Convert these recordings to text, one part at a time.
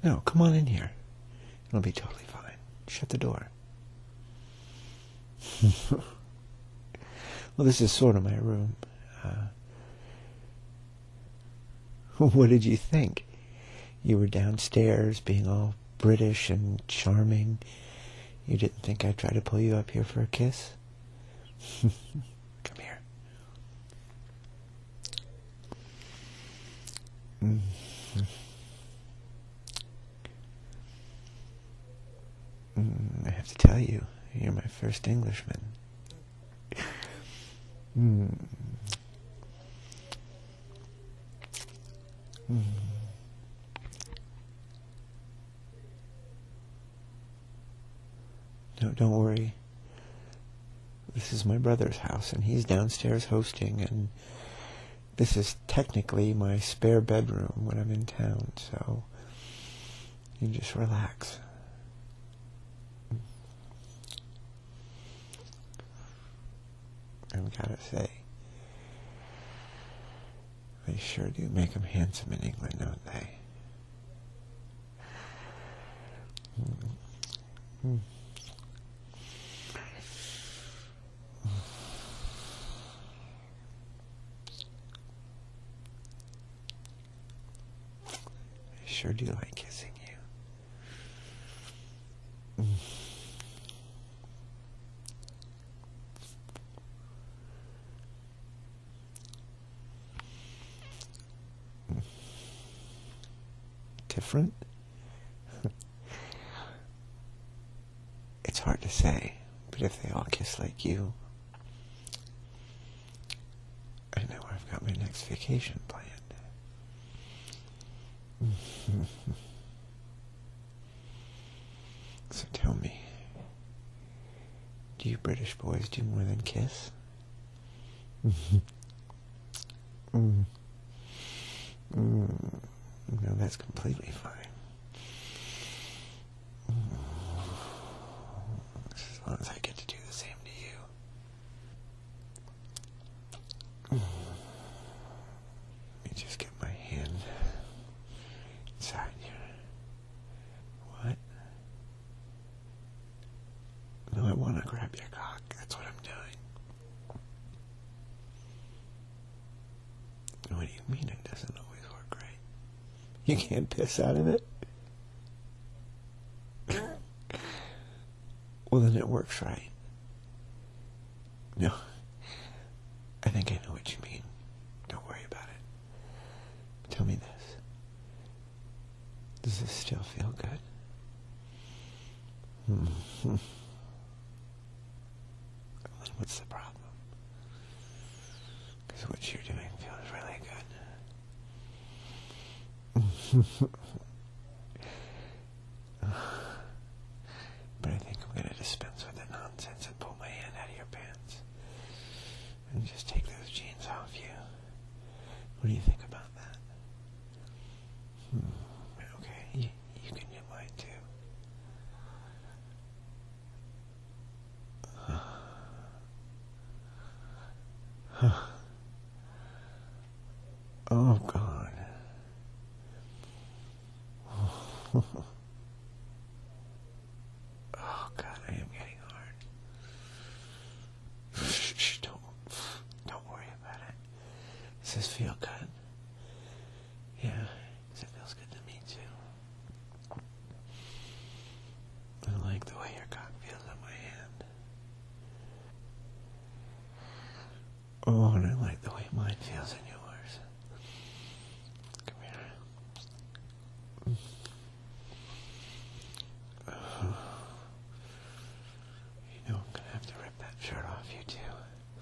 No, come on in here. It'll be totally fine. Shut the door. Well, this is sort of my room. What did you think? You were downstairs being all British and charming. You didn't think I'd try to pull you up here for a kiss? Come here. I have to tell you, you're my first Englishman. No, don't worry. This is my brother's house, and he's downstairs hosting, and this is technically my spare bedroom when I'm in town, so you just relax. I've got to say, they sure do make them handsome in England, don't they? I sure do like kissing you. Different? It's hard to say, but if they all kiss like you, I know where I've got my next vacation planned. So tell me, do you British boys do more than kiss? No, that's completely fine. As long as I get to do the same to you. Let me just get my hand inside here. What? No, I want to grab your cock. That's what I'm doing. What do you mean it doesn't always work right? You can't piss out of it? Well, then it works right. No, I think I know what you mean. Don't worry about it. Tell me this. Does this still feel good? Then what's the problem? Because what you're doing feels really good. But I think I'm going to dispense with the nonsense and pull my hand out of your pants. And just take those jeans off you. What do you think about that? Okay, you can get mine too. Oh, God. Oh, God, I am getting hard. Shh, don't worry about it. Does this feel good? Yeah, because it feels good to me, too. I like the way your cock feels on my hand. Oh, and I like the way mine feels in yours. Come here. You know I'm going to have to rip that shirt off you, too.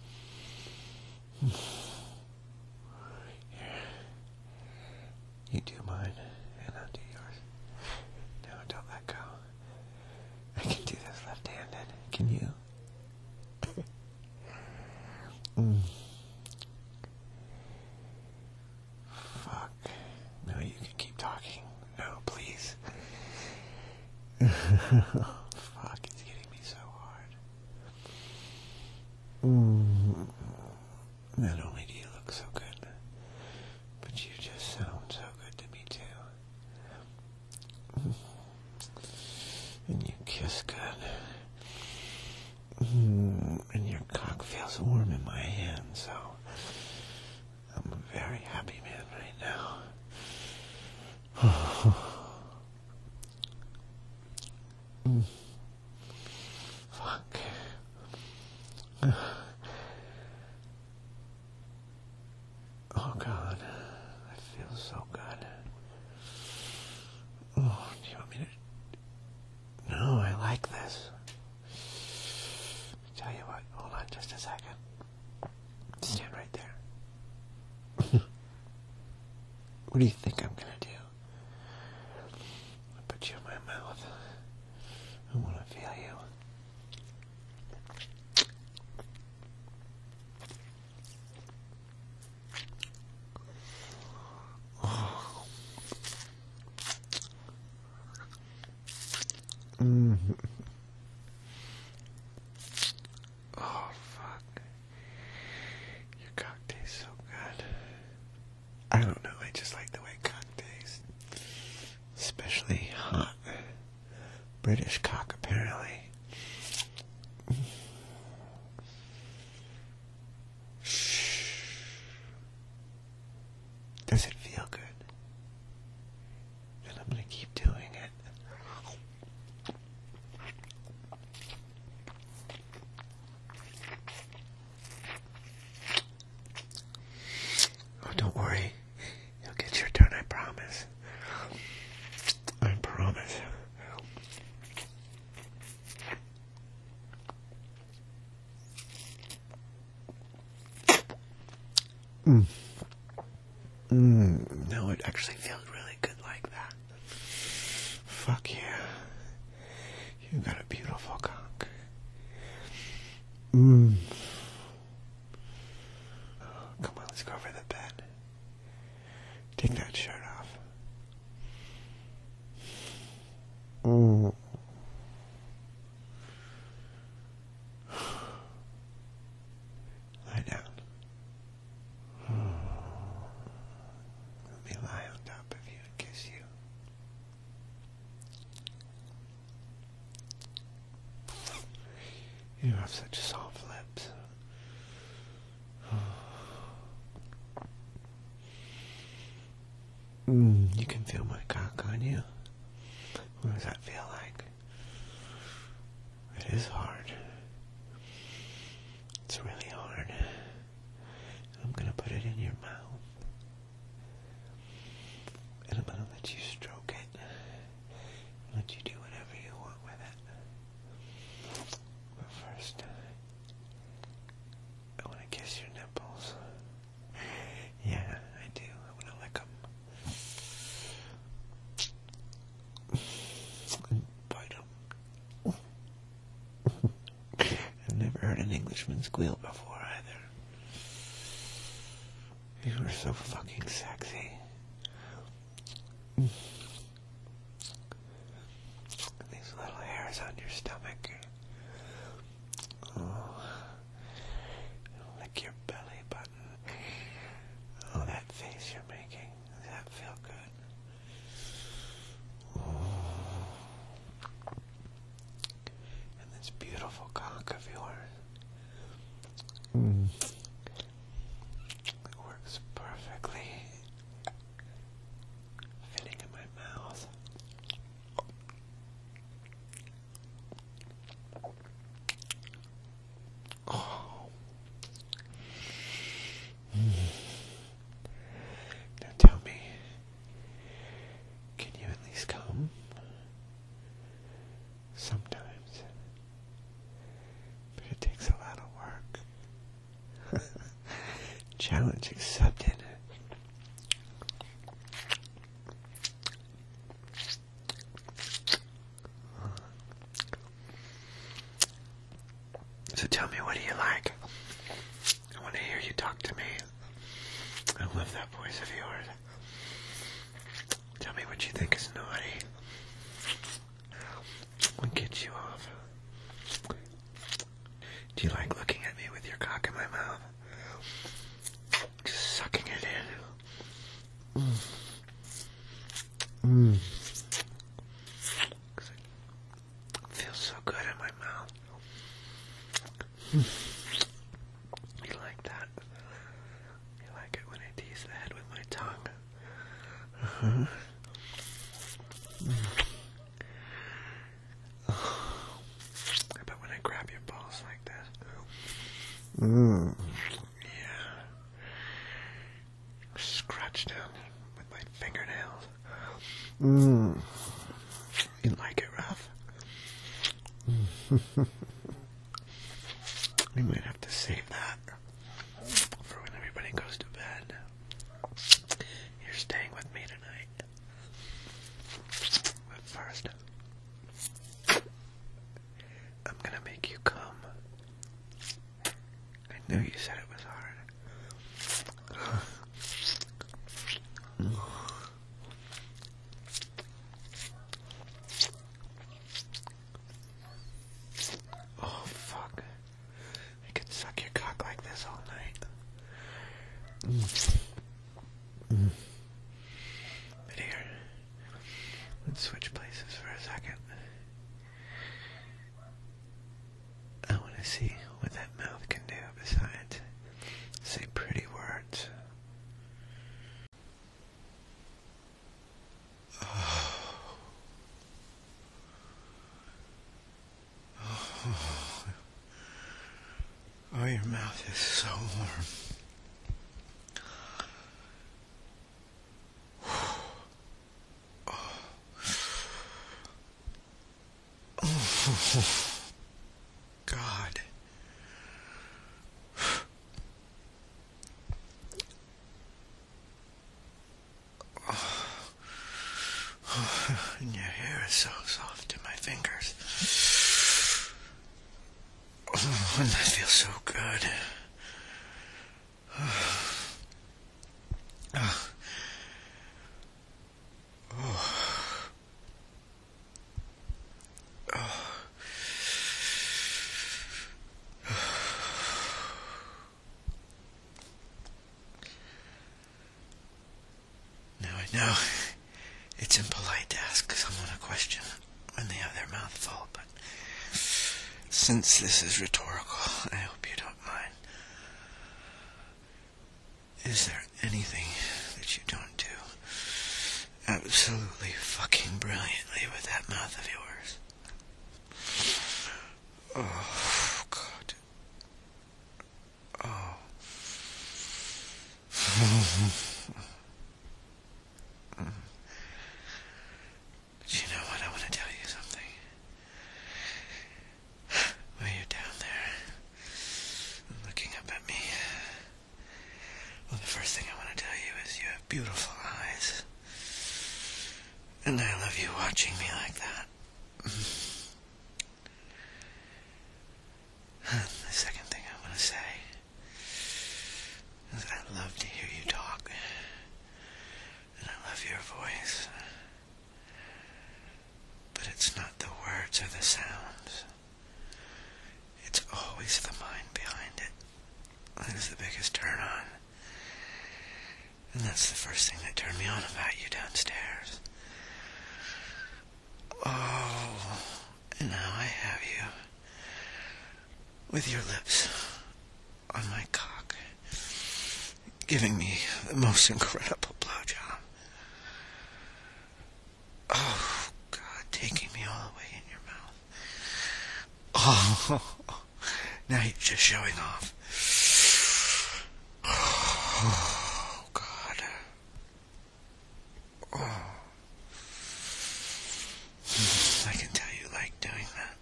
Here. You do mine, and I'll do yours. No, don't let go. I can do this left-handed. Can you? Fuck. No, you can keep talking. No, please. Fuck, it's getting me so hard. Not only do you look so good, but you just sound so good to me too. just good. And your cock feels warm in my hand, so I'm a very happy man right now. Fuck. Oh God, that feels so good. Oh, do you want me to? No, I like this. Tell you what, hold on just a second. Stand right there. What do you think I'm gonna do? I put you in my mouth. I want to feel you. Oh. Oh, fuck. Your cock tastes so good. I don't know, I just like the way cock tastes. Especially hot. British cock, apparently. Shh. Does it feel good? Then I'm gonna keep doing it. Oh, don't worry. You'll get your turn, I promise. I promise. No, it actually feels really good like that. Fuck yeah. You got a beautiful cock. Come on, let's go over the bed. Take that shirt off. Lie down. Let me lie on top of you and kiss you. You have such soft lips. You can feel my cock on you. What does that feel like? It is hard. It's really hard. I'm gonna put it in your mouth. And I'm gonna let you stroke it. Let you do whatever you want with it. But first, I wanna kiss your nipples. Yeah, I do. I wanna lick them. And bite them. I've never heard an Englishman squeal before either. You are so fucking sexy. These little hairs on your stomach. Oh, lick your belly button. Oh, that face you're making. Does that feel good? Oh. And this beautiful cock of yours. It works perfectly. Fitting in my mouth. Oh. Now tell me, can you at least come? Sometimes. But it takes a lot of work. Challenge accepted. So tell me, what do you like? I want to hear you talk to me. I love that voice of yours. Tell me what you think is naughty. What gets you off? Do you like looking at me with your cock in my mouth? Just sucking it You like that? You like it when I tease the head with my tongue? Uh-huh. How about when I grab your balls like that? Yeah. Scratch down with my fingernails. You like it rough? We might have to save that for when everybody goes to bed. You're staying with me tonight. But first, I'm gonna make you come. I knew you said it was hard. Oh, fuck. I could suck your cock like this all night. But here, let's switch places for a second. I want to see what that mouth can do besides say pretty words. Oh, your mouth is so warm. God. And your hair is so soft in my fingers. And that feels so good. Now I know it's impolite to ask someone a question when they have their mouth full, but since this is rhetorical, I hope you don't mind. Is there anything that you don't do absolutely fucking brilliantly with that mouth of yours? Oh, God. Oh. But you know what? I want to tell you something. While you're down there, looking up at me, well, the first thing I want to tell you is you have beautiful eyes. And I love you watching me like that. The second thing I want to say is I love to hear you talk. And I love your voice. But it's not the words or the sounds. It's always the mind behind it. That is the biggest turn on. And that's the first thing that turned me on about you downstairs. Oh, and now I have you with your lips on my cock, giving me the most incredible blowjob. Oh, God, taking me all the way in your mouth. Oh, now you're just showing off. Oh, God. Oh. I can tell you like doing that.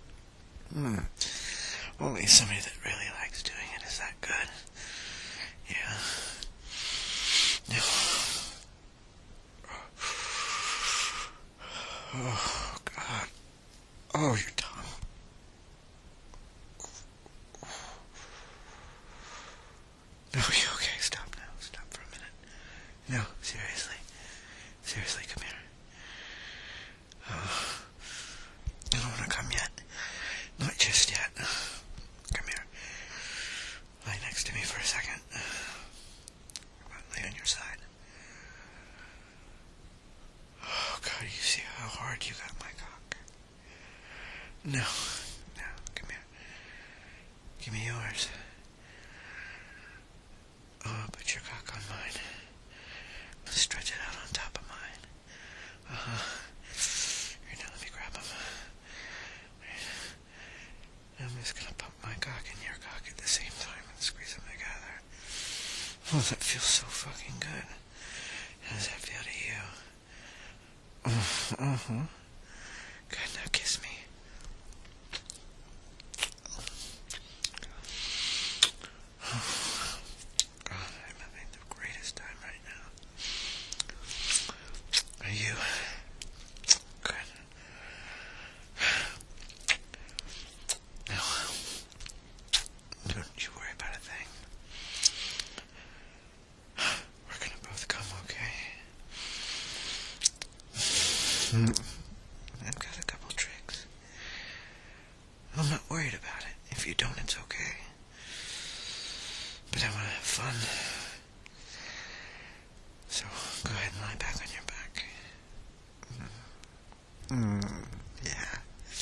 Only somebody that really likes doing it is that good. Yeah. No. Oh, God. Oh, your tongue. No, you okay? Stop now. Stop for a minute. No, seriously. Seriously, come here. I don't want to come yet. Not just yet. Come here. Lie next to me for a second. Lay on your side. Oh, God, you see how hard you got my cock? No. No, come here. Give me yours. Oh, put your cock on mine. Stretch it out on top of mine. Here, now let me grab them. I'm just gonna pump my cock in your cock at the same time and squeeze them together. Oh, that feels so fucking good. How does that feel to you? Good, now kiss me. God, I'm having the greatest time right now. Are you? Good. Now, don't you worry about a thing. We're gonna both come, okay? I've got a couple tricks. I'm not worried about it. If you don't, it's okay. But I want to have fun. So, go ahead and lie back on your back. Yeah.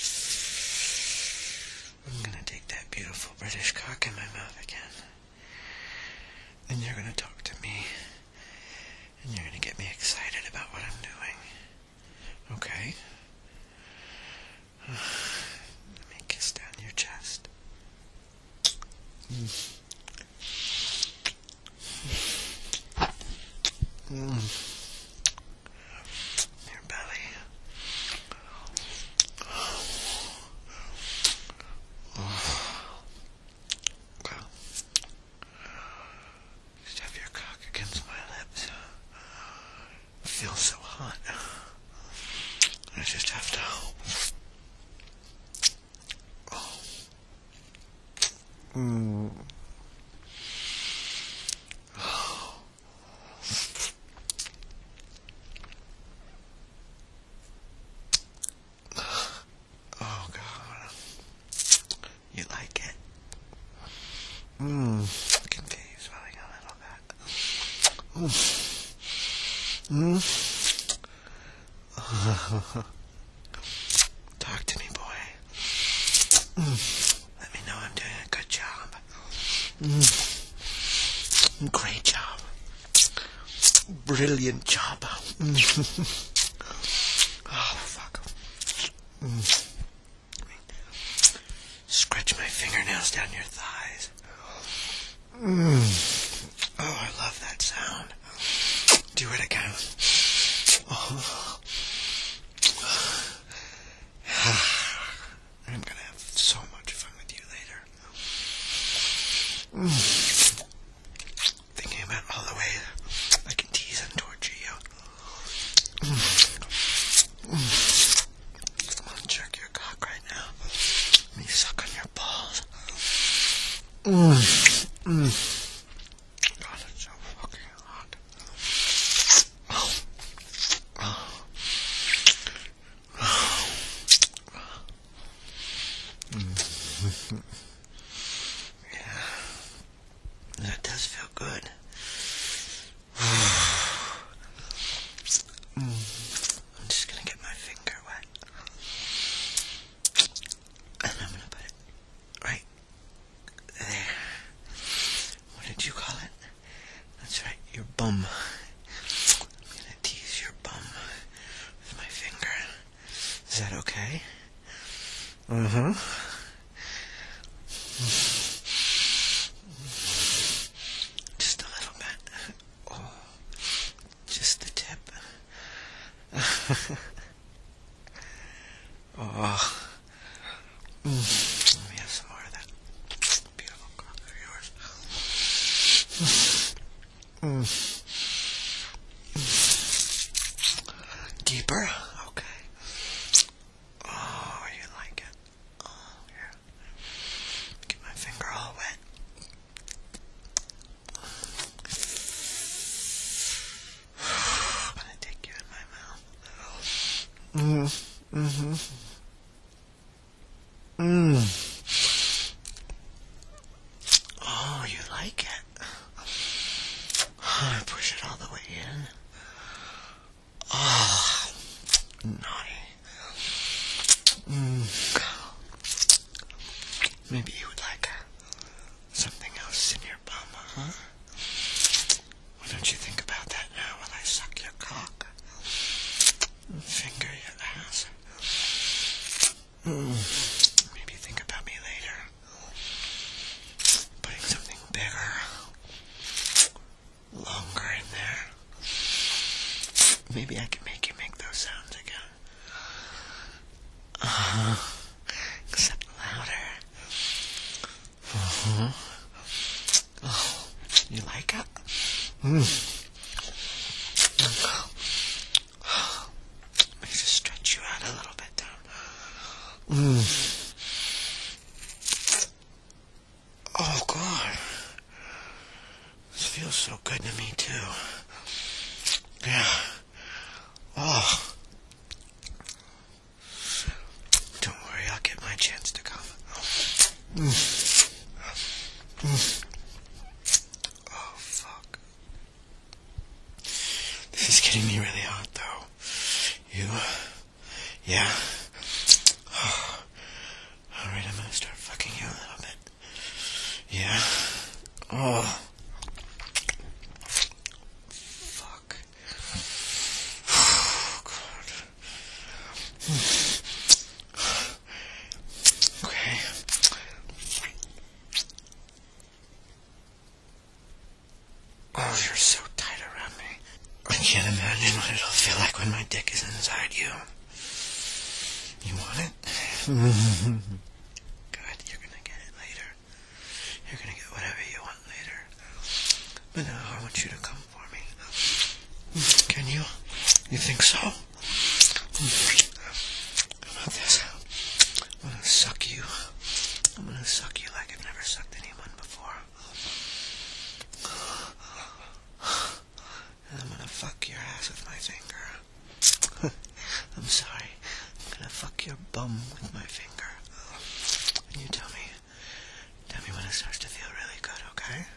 I'm gonna take that beautiful British cock in my mouth again. And you're gonna talk to me. And you're gonna get me excited about what I'm doing. Okay? Let me kiss down your chest. Your belly. Just have your cock against my lips. It feels so hot. I just have to. Oh, God. You like it? I can feel you swelling a little bit. Talk to me, boy. Let me know I'm doing a good job. Great job. Brilliant job. Oh, fuck. Scratch my fingernails down your thighs. Oh, I love that sound. Do it again. Oh. I'm gonna have so much fun with you later. Thinking about all the ways I can tease and torture you. I want to jerk your cock right now. Let me suck on your balls. God, it's so fucking hot. Yeah, that does feel good. I'm just gonna get my finger wet. And I'm gonna put it right there. What did you call it? That's right, your bum. I'm gonna tease your bum with my finger. Is that okay? Just a little bit. Oh, just the tip. Oh. Let me have some more of that beautiful cock of yours. Deeper? Okay. Oh, you like it? Oh, yeah. Get my finger all wet. I'm gonna take you in my mouth. Oh, you like it? I push it all the way in. Oh, naughty. Maybe you would like Maybe think about me later. Putting something bigger, longer in there. Maybe I can make you make those sounds again. Except louder. Oh, you like it? Let me just stretch you out a little bit down. Oh, God. This feels so good to me, too. Yeah. Oh. Don't worry, I'll get my chance to come. Oh, fuck. This is getting me really hot, though. You? Yeah? Oh. Alright, I'm gonna start fucking you a little bit. Yeah? Oh. Fuck. Oh, God. Okay. Oh, you're so tight around me. I can't imagine what it'll feel like when my dick is inside you. You want it? Good, you're gonna get it later. You're gonna get whatever you want later. But now I want you to come for me. Can you? You think so? How about this? I'm gonna suck you. I'm gonna suck you like I've never sucked anyone before. And I'm gonna fuck your ass with my finger. I'm sorry. I'm gonna fuck your bum with my finger. And you tell me when it starts to feel really good, okay?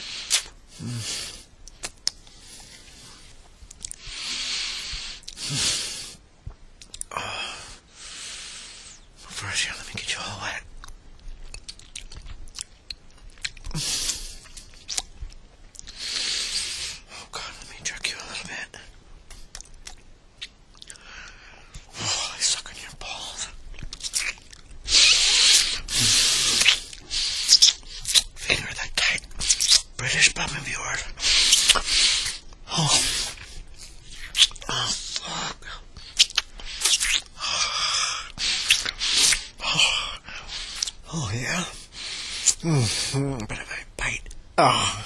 First, here, let me get you all wet. Oh, God, let me jerk you a little bit. Oh, I suck on your balls. Finger that tight. British bum of yours. Oh. Oh, fuck. Oh, yeah? But if I bite... Oh.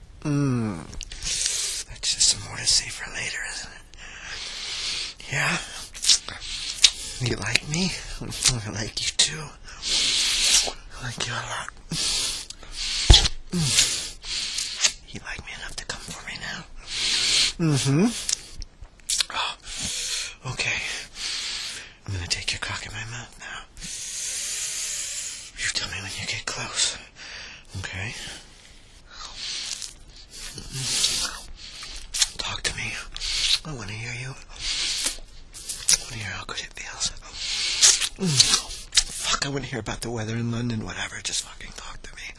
That's just some more to say for later, isn't it? Yeah? You like me? I like you, too. I like you a lot. You like me enough to come for me now? Oh, okay. I'm gonna take your cock in my mouth now. You tell me when you get close. Okay? Talk to me. I want to hear you. I want to hear how good it feels. Fuck, I want to hear about the weather in London, whatever. Just fucking talk to me.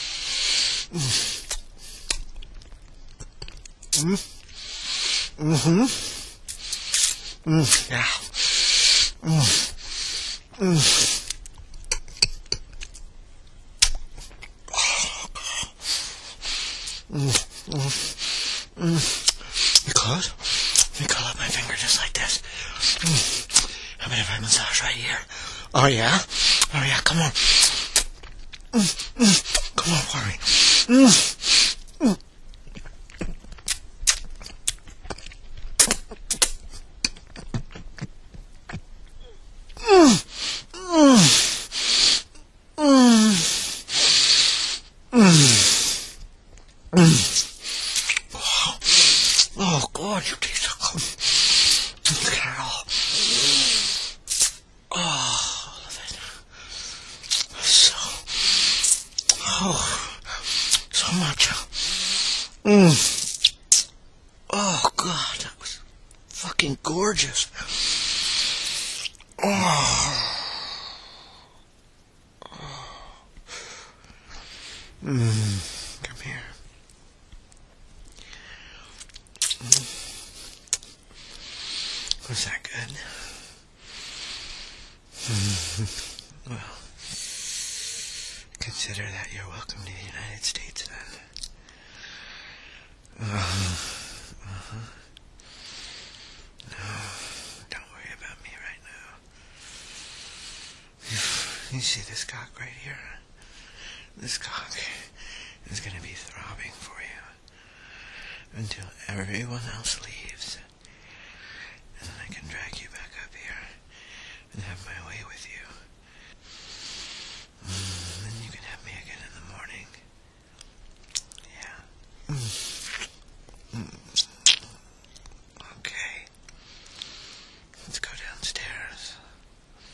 Yeah. You close? You curl up my finger just like this. How about if I massage right here? Oh yeah? Oh yeah, come on. Come on for me. Oh, God, you taste so good. Look at it all. Oh, all of it. So much. Oh, God, that was fucking gorgeous. Oh. Come here. Was that good? Well, consider that you're welcome to the United States, then. No, don't worry about me right now. You see this cock right here? This cock is going to be throbbing for you until everyone else leaves. And then I can drag